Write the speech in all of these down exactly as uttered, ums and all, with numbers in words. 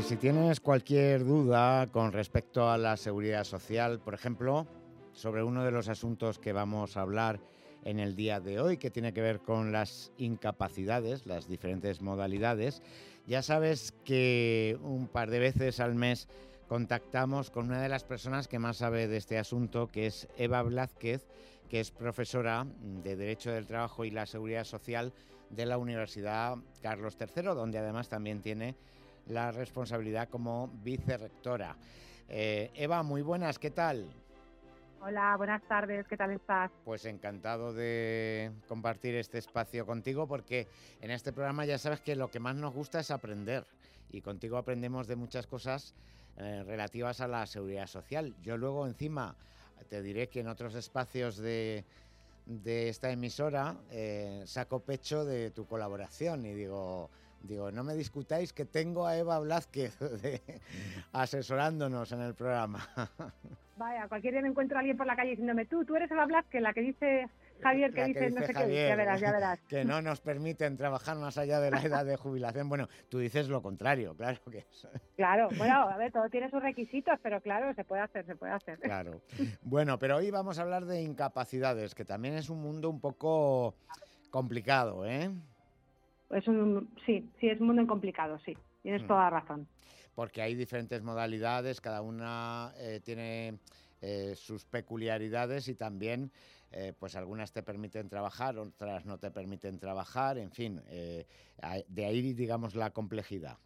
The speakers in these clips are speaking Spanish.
si tienes cualquier duda con respecto a la seguridad social, por ejemplo, sobre uno de los asuntos que vamos a hablar en el día de hoy, que tiene que ver con las incapacidades, las diferentes modalidades, ya sabes que un par de veces al mes contactamos con una de las personas que más sabe de este asunto, que es Eva Blázquez, que es profesora de Derecho del Trabajo y la Seguridad Social de la Universidad Carlos tercero, donde además también tiene la responsabilidad como vicerrectora. Eh, Eva, muy buenas, ¿qué tal? Hola, buenas tardes, ¿qué tal estás? Pues encantado de compartir este espacio contigo, porque en este programa ya sabes que lo que más nos gusta es aprender, y contigo aprendemos de muchas cosas eh, relativas a la seguridad social. Yo luego encima te diré que en otros espacios de, de esta emisora eh, saco pecho de tu colaboración y digo... Digo, no me discutáis que tengo a Eva Blázquez de, asesorándonos en el programa. Vaya, cualquier día me encuentro a alguien por la calle diciéndome, tú, tú eres Eva Blázquez, la que dice Javier, que La que dice no dice sé qué, ya Javier, verás, ya verás. que no nos permiten trabajar más allá de la edad de jubilación. Bueno, tú dices lo contrario, claro que es. Claro, bueno, a ver, todo tiene sus requisitos, pero claro, se puede hacer, se puede hacer. Claro. Bueno, pero hoy vamos a hablar de incapacidades, que también es un mundo un poco complicado, ¿eh? Es un, sí, sí, es un mundo complicado, sí, tienes toda la razón. Porque hay diferentes modalidades, cada una eh, tiene eh, sus peculiaridades y también, eh, pues algunas te permiten trabajar, otras no te permiten trabajar, en fin, eh, de ahí, digamos, la complejidad.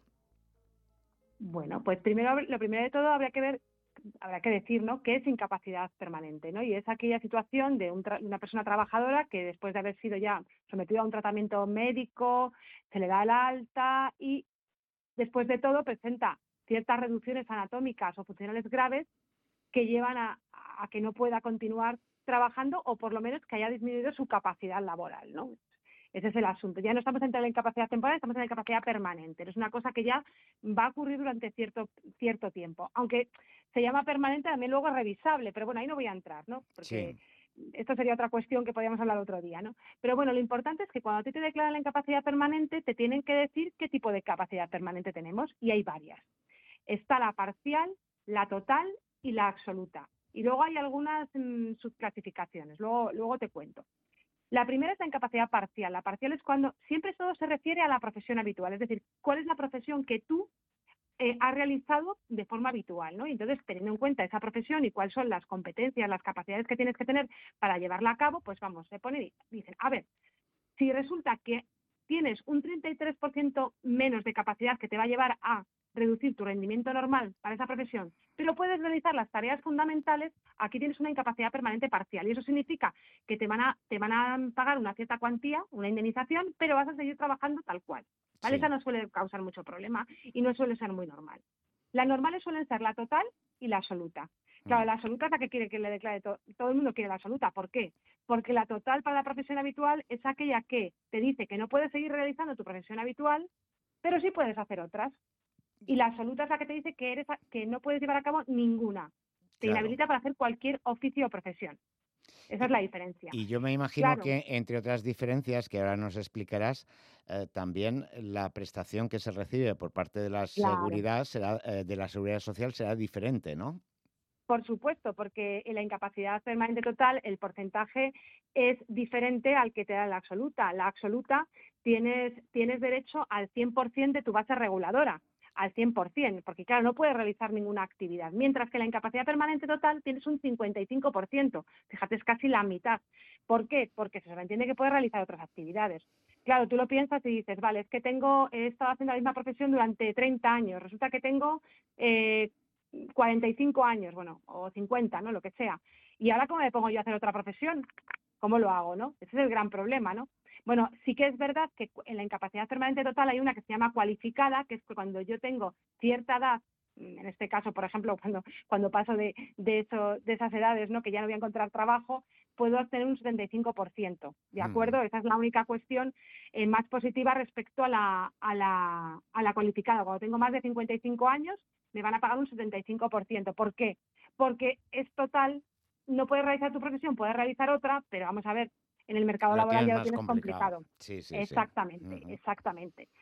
Bueno, pues primero, lo primero de todo habría que ver, habrá que decir, ¿no?, qué es incapacidad permanente, ¿no? Y es aquella situación de un tra- una persona trabajadora que después de haber sido ya sometida a un tratamiento médico, se le da el alta y después de todo presenta ciertas reducciones anatómicas o funcionales graves que llevan a, a que no pueda continuar trabajando o por lo menos que haya disminuido su capacidad laboral, ¿no? Ese es el asunto. Ya no estamos entre la incapacidad temporal, estamos en la incapacidad permanente. Es una cosa que ya va a ocurrir durante cierto, cierto tiempo. Aunque se llama permanente, también luego es revisable, pero bueno, ahí no voy a entrar, ¿no? Porque Sí. esto sería otra cuestión que podríamos hablar otro día, ¿no? Pero bueno, lo importante es que cuando a ti te declaran la incapacidad permanente, te tienen que decir qué tipo de capacidad permanente tenemos, y hay varias. Está la parcial, la total y la absoluta. Y luego hay algunas mmm, subclasificaciones, luego, luego te cuento. La primera es la incapacidad parcial. La parcial es cuando siempre todo se refiere a la profesión habitual, es decir, cuál es la profesión que tú eh, has realizado de forma habitual, ¿no? Y entonces, teniendo en cuenta esa profesión y cuáles son las competencias, las capacidades que tienes que tener para llevarla a cabo, pues vamos, se pone y dicen, a ver, si resulta que tienes un treinta y tres por ciento menos de capacidad que te va a llevar a reducir tu rendimiento normal para esa profesión, pero puedes realizar las tareas fundamentales, aquí tienes una incapacidad permanente parcial. Y eso significa que te van a, te van a pagar una cierta cuantía, una indemnización, pero vas a seguir trabajando tal cual. ¿Vale? Sí. Esa no suele causar mucho problema y no suele ser muy normal. Las normales suelen ser la total y la absoluta. Claro, la absoluta es la que quiere que le declare todo. Todo el mundo quiere la absoluta. ¿Por qué? Porque la total para la profesión habitual es aquella que te dice que no puedes seguir realizando tu profesión habitual, pero sí puedes hacer otras. Y la absoluta es la que te dice que, eres, que no puedes llevar a cabo ninguna. Te Claro. inhabilita para hacer cualquier oficio o profesión. Esa es la diferencia. Y yo me imagino Claro, que, entre otras diferencias que ahora nos explicarás, eh, también la prestación que se recibe por parte de la claro. seguridad será, eh, de la seguridad social será diferente, ¿no? Por supuesto, porque en la incapacidad permanente total el porcentaje es diferente al que te da la absoluta. La absoluta tienes, tienes derecho al cien por ciento de tu base reguladora, al cien por ciento, porque claro, no puedes realizar ninguna actividad, mientras que la incapacidad permanente total tienes un cincuenta y cinco por ciento, fíjate, es casi la mitad. ¿Por qué? Porque se entiende que puedes realizar otras actividades. Claro, tú lo piensas y dices, vale, es que tengo, he estado haciendo la misma profesión durante treinta años, resulta que tengo eh, cuarenta y cinco años, bueno, o cincuenta, ¿no? Lo que sea. Y ahora, ¿cómo me pongo yo a hacer otra profesión? ¿Cómo lo hago, no? Ese es el gran problema, ¿no? Bueno, sí que es verdad que en la incapacidad permanente total hay una que se llama cualificada, que es que cuando yo tengo cierta edad, en este caso, por ejemplo, cuando, cuando paso de, de, eso, de esas edades, ¿no?, que ya no voy a encontrar trabajo, puedo obtener un setenta y cinco por ciento, ¿de acuerdo? Uh-huh. Esa es la única cuestión eh, más positiva respecto a la, a, la, a la cualificada. Cuando tengo más de cincuenta y cinco años, me van a pagar un setenta y cinco por ciento. ¿Por qué? Porque es total, no puedes realizar tu profesión, puedes realizar otra, pero vamos a ver, en el mercado Lo laboral tienes ya lo más tienes complicado. complicado. Sí, sí, sí. Exactamente, Uh-huh. exactamente.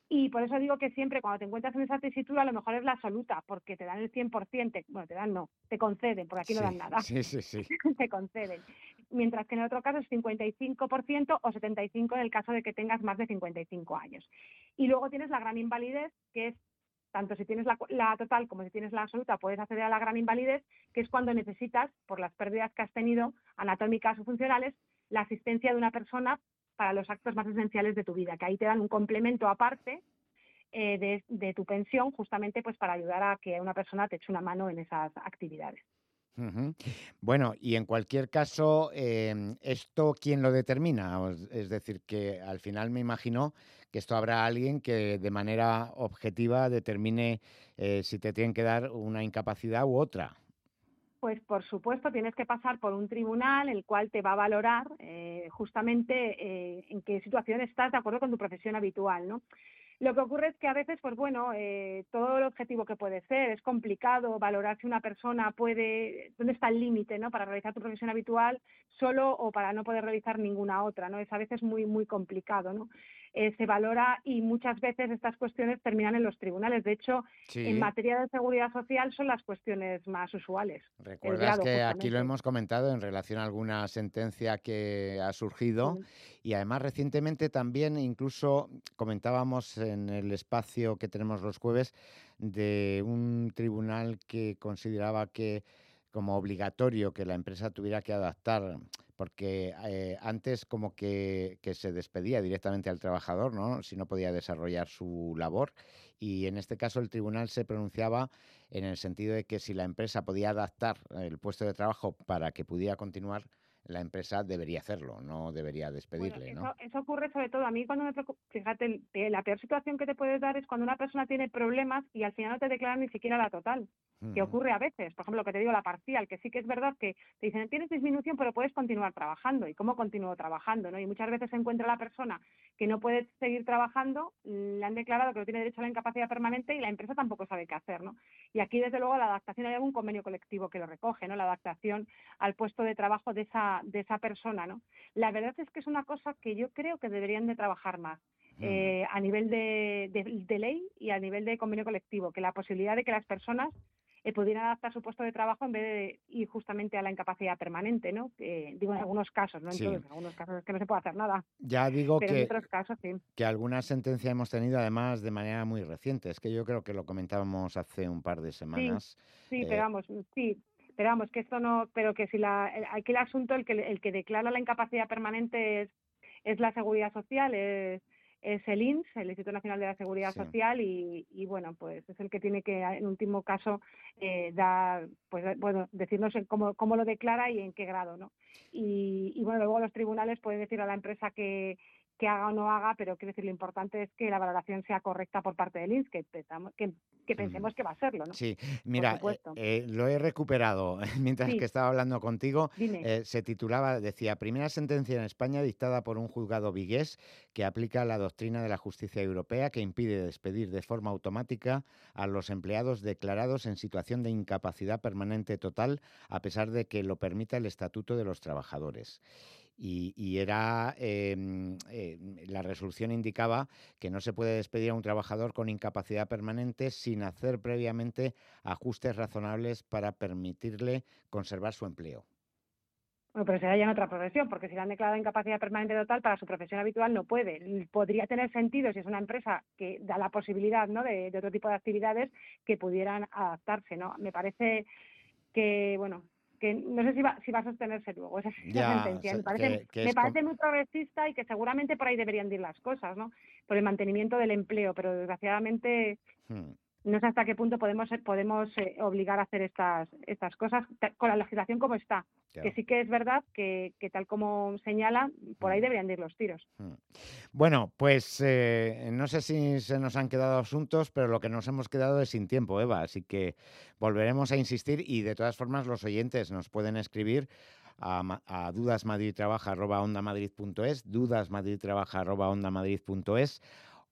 Y por eso digo que siempre cuando te encuentras en esa tesitura, a lo mejor es la absoluta, porque te dan el cien por ciento, te- bueno, te dan no, te conceden, porque aquí no Sí, dan nada, sí, sí, sí. te conceden. Mientras que en otro caso es cincuenta y cinco por ciento o setenta y cinco por ciento en el caso de que tengas más de cincuenta y cinco años. Y luego tienes la gran invalidez, que es tanto si tienes la, la total como si tienes la absoluta, puedes acceder a la gran invalidez, que es cuando necesitas, por las pérdidas que has tenido, anatómicas o funcionales, la asistencia de una persona para los actos más esenciales de tu vida, que ahí te dan un complemento aparte eh, de, de tu pensión, justamente pues para ayudar a que una persona te eche una mano en esas actividades. Ujú. Bueno, y en cualquier caso, em, ¿esto quién lo determina? O Es es decir, que al final me imagino que esto habrá alguien que de manera objetiva determine eh, si te tienen que dar una incapacidad u otra. Pues por supuesto tienes que pasar por un tribunal el cual te va a valorar eh, justamente eh, en qué situación estás de acuerdo con tu profesión habitual, ¿no? Lo que ocurre es que a veces, pues bueno, eh, todo el objetivo que puede ser, es complicado valorar si una persona puede, dónde está el límite, ¿no? Para realizar tu profesión habitual solo o para no poder realizar ninguna otra, ¿no? Es a veces muy, muy complicado, ¿no? Eh, se valora y muchas veces estas cuestiones terminan en los tribunales. De hecho, en Sí. materia de seguridad social son las cuestiones más usuales, el Recuerdas grado que aquí lo justamente. hemos comentado en relación a alguna sentencia que ha surgido Sí, y además recientemente también incluso comentábamos en el espacio que tenemos los jueves de un tribunal que consideraba que como obligatorio que la empresa tuviera que adaptar, porque eh, antes como que, que se despedía directamente al trabajador, ¿no? Si no podía desarrollar su labor y en este caso el tribunal se pronunciaba en el sentido de que si la empresa podía adaptar el puesto de trabajo para que pudiera continuar, la empresa debería hacerlo, no debería bueno, despedirle, ¿no? eso, eso ocurre sobre todo a mí cuando me preocupa, fíjate, el- eh, la peor situación que te puedes dar es cuando una persona tiene problemas y al final no te declaran ni siquiera la total, que Ujú, ocurre a veces, por ejemplo, lo que te digo, la parcial, que sí que es verdad que te dicen, tienes disminución, pero puedes continuar trabajando. ¿Y cómo continúo trabajando? ¿No? Y muchas veces se encuentra la persona que no puede seguir trabajando, le han declarado que no tiene derecho a la incapacidad permanente y la empresa tampoco sabe qué hacer, ¿no? Y aquí, desde luego, la adaptación, hay algún convenio colectivo que lo recoge, ¿no? La adaptación al puesto de trabajo de esa, de esa persona, ¿no? La verdad es que es una cosa que yo creo que deberían de trabajar más ujú. eh, a nivel de, de- de ley y a nivel de convenio colectivo, que la posibilidad de que las personas eh, pudieran adaptar su puesto de trabajo en vez de ir justamente a la incapacidad permanente, ¿no? Que, digo, en algunos casos, no en Sí, todos, en algunos casos es que no se puede hacer nada, ya digo pero en que, otros casos sí. que alguna sentencia hemos tenido además de manera muy reciente. Es que yo creo que lo comentábamos hace un par de Sí, semanas. sí, pero eh, vamos, sí, pero vamos, que esto no, pero que si la, el- aquí el asunto, el que, el que declara la incapacidad permanente es, es la Seguridad Social, es, es el I N S, el Instituto Nacional de la Seguridad sí. Social, y, y bueno, pues es el que tiene que, en último caso, eh, dar, pues bueno, decirnos en cómo, cómo lo declara y en qué grado, ¿no? Y, y bueno, luego los tribunales pueden decir a la empresa que que haga o no haga, pero quiero decir, lo importante es que la valoración sea correcta por parte del I N S, que, pensamos- que, que Ujú. pensemos que va a serlo, ¿no? Sí, Por mira, eh, supuesto. eh, lo he recuperado mientras que Sí, estaba hablando contigo. dime. Eh, se titulaba, decía, primera sentencia en España dictada por un juzgado vigués que aplica la doctrina de la justicia europea que impide despedir de forma automática a los empleados declarados en situación de incapacidad permanente total, a pesar de que lo permita el Estatuto de los Trabajadores. Y, y era, em, eh, la resolución indicaba que no se puede despedir a un trabajador con incapacidad permanente sin hacer previamente ajustes razonables para permitirle conservar su empleo. Bueno, pero será ya en otra profesión, porque si le han declarado incapacidad permanente total para su profesión habitual no puede. Podría tener sentido si es una empresa que da la posibilidad, ¿no?, de, de otro tipo de actividades que pudieran adaptarse, ¿no? Me parece que, bueno, que no sé si va, si va a sostenerse luego esa, esa Ya, sentencia. se- Me parece, que, que me es... com- parece muy progresista y que seguramente por ahí deberían ir las cosas, ¿no? Por el mantenimiento del empleo, pero desgraciadamente Hmm, no sé hasta qué punto podemos podemos eh, obligar a hacer estas estas cosas ta- con la legislación como está, que claro. sí que es verdad que, que tal como señala, por ahí Hmm, deberían de ir los tiros. hmm. Bueno, pues eh, no sé si se nos han quedado asuntos, pero lo que nos hemos quedado es sin tiempo, Eva. Así que volveremos a insistir y de todas formas los oyentes nos pueden escribir a, ma- a dudasmadridtrabaja arroba ondamadrid.es, dudasmadridtrabaja arroba ondamadrid.es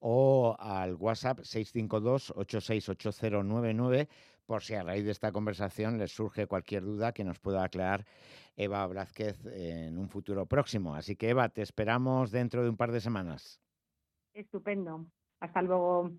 o al WhatsApp seis cinco dos, ocho seis ocho cero nueve nueve por si a raíz de esta conversación les surge cualquier duda que nos pueda aclarar Eva Blázquez en un futuro próximo. Así que Eva, te esperamos dentro de un par de semanas. Estupendo. Hasta luego.